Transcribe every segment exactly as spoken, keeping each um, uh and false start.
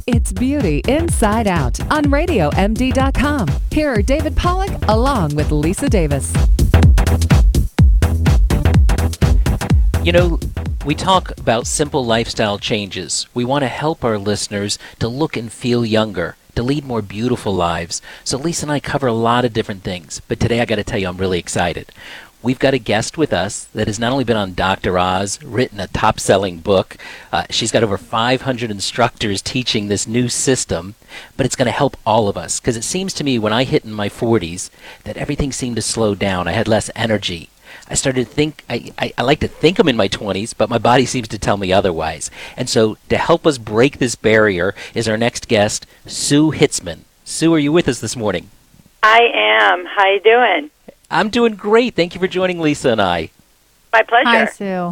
It's beauty inside out on radio M D dot com. Here are David Pollack along with Lisa Davis. You know, we talk about simple lifestyle changes. We want to help our listeners to look and feel younger, to lead more beautiful lives. So Lisa and I cover a lot of different things. But today I got to tell you, I'm really excited. We've got a guest with us that has not only been on Doctor Oz, written a top-selling book. Uh, she's got over five hundred instructors teaching this new system, but it's going to help all of us. Because it seems to me when I hit in my forties that everything seemed to slow down. I had less energy. I started to think, I, I, I like to think I'm in my twenties, but my body seems to tell me otherwise. And so to help us break this barrier is our next guest, Sue Hitzman. Sue, are you with us this morning? I am. How you doing? I'm doing great. Thank you for joining Lisa and I. My pleasure. Hi, Sue.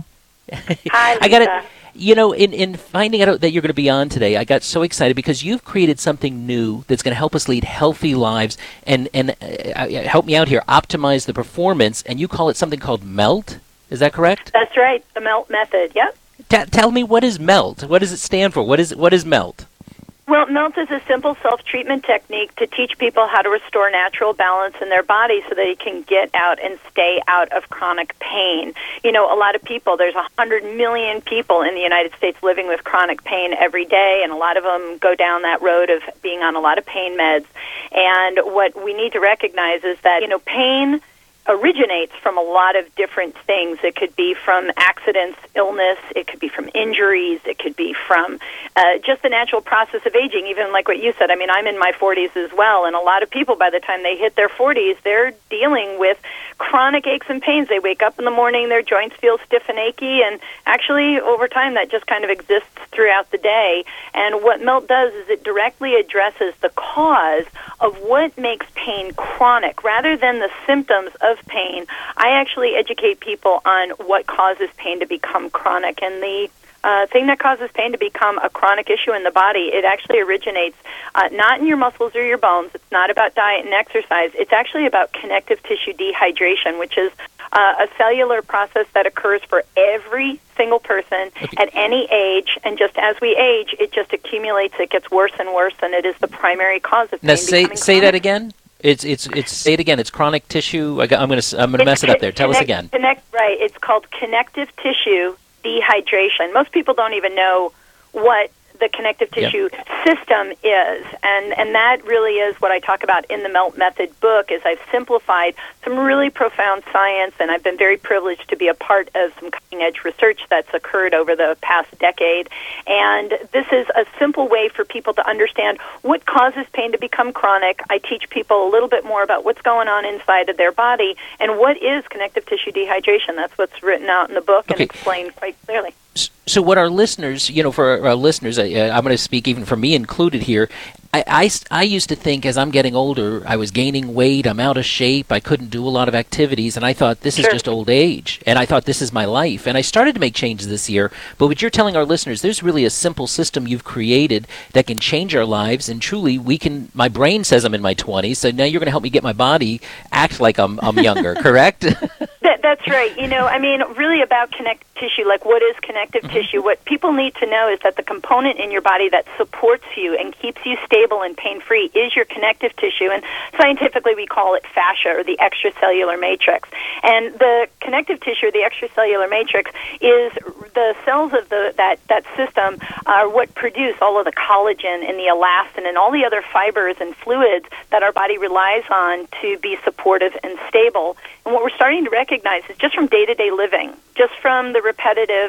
Hi, Lisa. I got it. You know, in, in finding out that you're going to be on today, I got so excited because you've created something new that's going to help us lead healthy lives and, and uh, help me out here, optimize the performance, and you call it something called MELT. Is that correct? That's right, the MELT method, yep. T- tell me, what is MELT? What does it stand for? What is what is MELT? Well, MELT is a simple self-treatment technique to teach people how to restore natural balance in their body so they can get out and stay out of chronic pain. You know, a lot of people, there's one hundred million people in the United States living with chronic pain every day, and a lot of them go down that road of being on a lot of pain meds. And what we need to recognize is that, you know, pain originates from a lot of different things. It could be from accidents, illness, it could be from injuries, it could be from uh, just the natural process of aging, even like what you said. I mean, I'm in my forties as well, and a lot of people, by the time they hit their forties, they're dealing with chronic aches and pains. They wake up in the morning, their joints feel stiff and achy, and actually, over time, that just kind of exists throughout the day. And what MELT does is it directly addresses the cause of what makes pain chronic, rather than the symptoms of pain. I actually educate people on what causes pain to become chronic, and the uh, thing that causes pain to become a chronic issue in the body, it actually originates uh, not in your muscles or your bones. It's not about diet and exercise. It's actually about connective tissue dehydration, which is uh, a cellular process that occurs for every single person okay. at any age, and just as we age, it just accumulates. It gets worse and worse, and it is the primary cause of pain. Now say becoming say chronic. that again. It's it's it's say it again. It's chronic tissue. I got, I'm gonna I'm gonna mess it up there. Tell connect, us again. Connect, right. It's called connective tissue dehydration. Most people don't even know what the connective tissue yep. system is, and and that really is what I talk about in the MELT Method book. Is I've simplified some really profound science, and I've been very privileged to be a part of some cutting-edge research that's occurred over the past decade. And this is a simple way for people to understand what causes pain to become chronic. I teach people a little bit more about what's going on inside of their body and what is connective tissue dehydration. That's what's written out in the book okay. and explained quite clearly. So what our listeners, you know, for our listeners, uh, I'm going to speak even for me included here, I, I, I used to think as I'm getting older, I was gaining weight, I'm out of shape, I couldn't do a lot of activities, and I thought this sure. is just old age, and I thought this is my life. And I started to make changes this year, but what you're telling our listeners, there's really a simple system you've created that can change our lives, and truly we can, my brain says I'm in my twenties, so now you're going to help me get my body act like I'm, I'm younger, correct? That, that's right. You know, I mean, really about connective tissue, like what is connective mm-hmm. tissue? What people need to know is that the component in your body that supports you and keeps you stable and pain-free is your connective tissue, and scientifically we call it fascia, or the extracellular matrix. And the connective tissue, or the extracellular matrix, is the cells of the that, that system are what produce all of the collagen and the elastin and all the other fibers and fluids that our body relies on to be supportive and stable. And what we're starting to recognize is just from day-to-day living, just from the repetitive...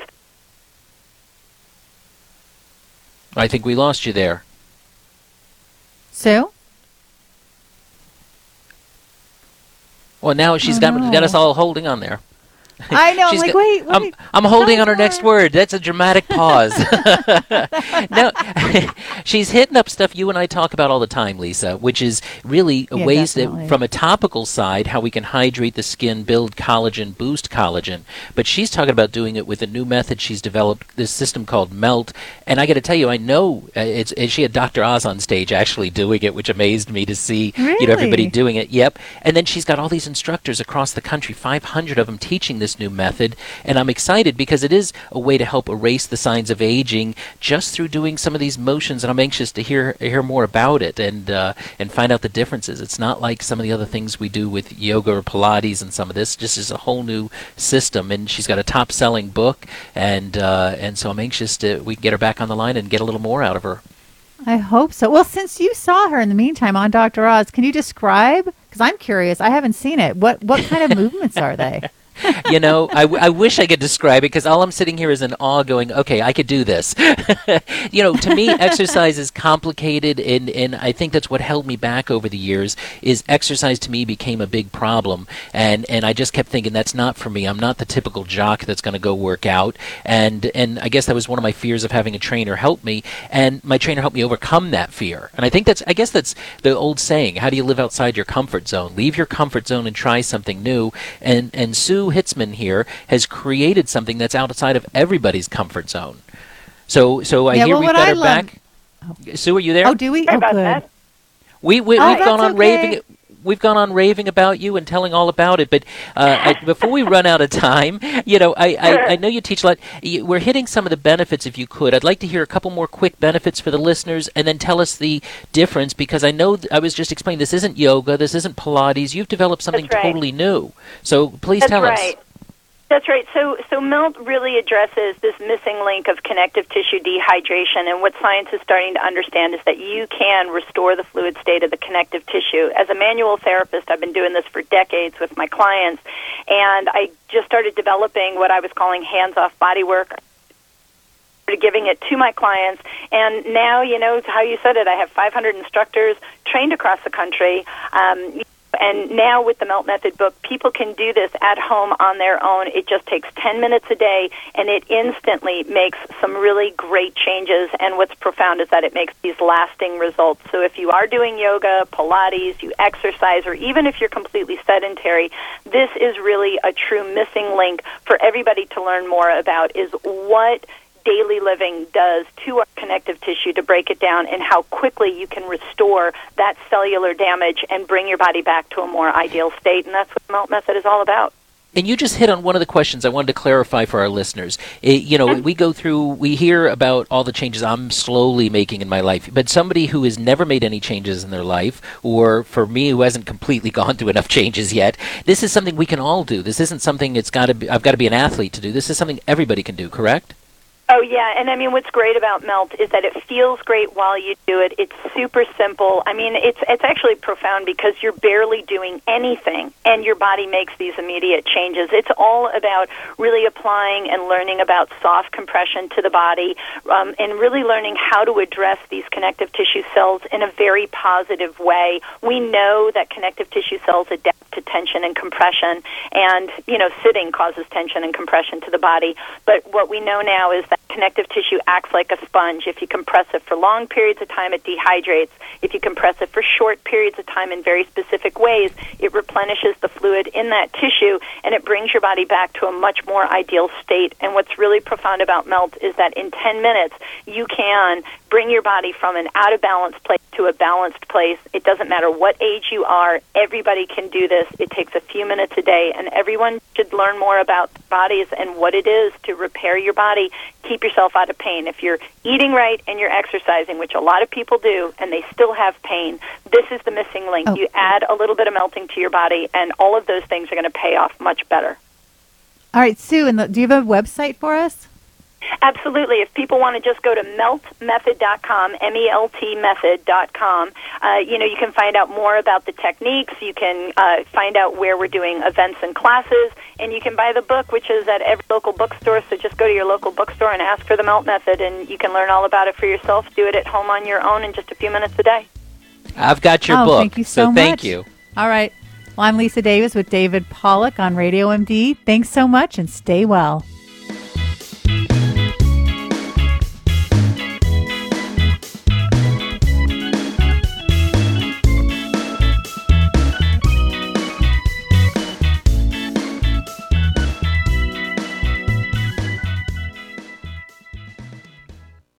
I think we lost you there. Sue? Well, now she's oh, got, no. got us all holding on there. I know. I'm like, got, wait, wait. I'm, I'm holding oh, on her next word. That's a dramatic pause. No, she's hitting up stuff you and I talk about all the time, Lisa, which is really Yeah, ways definitely. that, from a topical side, how we can hydrate the skin, build collagen, boost collagen. But she's talking about doing it with a new method she's developed, this system called MELT. And I got to tell you, I know uh, it's, it's she had Doctor Oz on stage actually doing it, which amazed me to see Really? you know everybody doing it. Yep. And then she's got all these instructors across the country, five hundred of them teaching this this new method, and I'm excited because it is a way to help erase the signs of aging just through doing some of these motions, and I'm anxious to hear hear more about it and uh, and find out the differences. It's not like some of the other things we do with yoga or Pilates and some of this. Just is a whole new system, and she's got a top-selling book, and uh, and so I'm anxious to we can get her back on the line and get a little more out of her. I hope so. Well, since you saw her in the meantime on Doctor Oz, can you describe? Because I'm curious. I haven't seen it. What what kind of movements are they? You know, I, w- I wish I could describe it because all I'm sitting here is in awe going, okay, I could do this. You know, to me, exercise is complicated, and, and I think that's what held me back over the years is exercise to me became a big problem, and, and I just kept thinking that's not for me. I'm not the typical jock that's going to go work out, and, and I guess that was one of my fears of having a trainer help me, and my trainer helped me overcome that fear. And I think that's, I guess that's the old saying, how do you live outside your comfort zone? Leave your comfort zone and try something new, and, and Sue Hitzman here has created something that's outside of everybody's comfort zone. So, so I yeah, hear well, we've what got I her love... back. Oh. Sue, are you there? Oh, do we? Sorry oh, about good. that. We, we oh, we've gone on okay. raving. We've gone on raving about you and telling all about it, but uh, I, before we run out of time, you know, I, I, I know you teach a lot. You, we're hitting some of the benefits, if you could. I'd like to hear a couple more quick benefits for the listeners, and then tell us the difference, because I know th- I was just explaining this isn't yoga, this isn't Pilates. You've developed something That's right. totally new. So please That's tell right. us. That's right. So, so MELT really addresses this missing link of connective tissue dehydration, and what science is starting to understand is that you can restore the fluid state of the connective tissue. As a manual therapist, I've been doing this for decades with my clients, and I just started developing what I was calling hands-off body work, giving it to my clients, and now, you know, how you said it, I have five hundred instructors trained across the country. Um, And now with the MELT Method book, people can do this at home on their own. It just takes ten minutes a day, and it instantly makes some really great changes. And what's profound is that it makes these lasting results. So if you are doing yoga, Pilates, you exercise, or even if you're completely sedentary, this is really a true missing link for everybody to learn more about, is what daily living does to our connective tissue to break it down, and how quickly you can restore that cellular damage and bring your body back to a more ideal state. And that's what the MELT Method is all about. And you just hit on one of the questions I wanted to clarify for our listeners. It, you know, we go through, we hear about all the changes I'm slowly making in my life, but somebody who has never made any changes in their life, or for me who hasn't completely gone through enough changes yet, this is something we can all do. This isn't something it's got to be, I've got to be an athlete to do. This is something everybody can do, correct? Oh, yeah, and I mean, what's great about MELT is that it feels great while you do it. It's super simple. I mean, it's it's actually profound because you're barely doing anything, and your body makes these immediate changes. It's all about really applying and learning about soft compression to the body, um, and really learning how to address these connective tissue cells in a very positive way. We know that connective tissue cells adapt to tension and compression, and, you know, sitting causes tension and compression to the body. But what we know now is that connective tissue acts like a sponge. If you compress it for long periods of time, it dehydrates. If you compress it for short periods of time in very specific ways, it replenishes the fluid in that tissue, and it brings your body back to a much more ideal state. And what's really profound about MELT is that in ten minutes, you can bring your body from an out-of-balance place to a balanced place. It doesn't matter what age you are. Everybody can do this. It takes a few minutes a day, and everyone should learn more about bodies and what it is to repair your body, keep yourself out of pain. If you're eating right and you're exercising, which a lot of people do, and they still have pain, this is the missing link. Oh. You add a little bit of melting to your body, and all of those things are going to pay off much better. All right, Sue, and the, do you have a website for us? Absolutely. If people want to just go to melt method dot com, M E L T method dot com, uh, you know, you can find out more about the techniques. You can uh, find out where we're doing events and classes, and you can buy the book, which is at every local bookstore. So just go to your local bookstore and ask for the MELT Method, and you can learn all about it for yourself. Do it at home on your own in just a few minutes a day. I've got your oh, book. Thank you so, so much. Thank you. All right. Well, I'm Lisa Davis with David Pollack on Radio M D. Thanks so much, and stay well.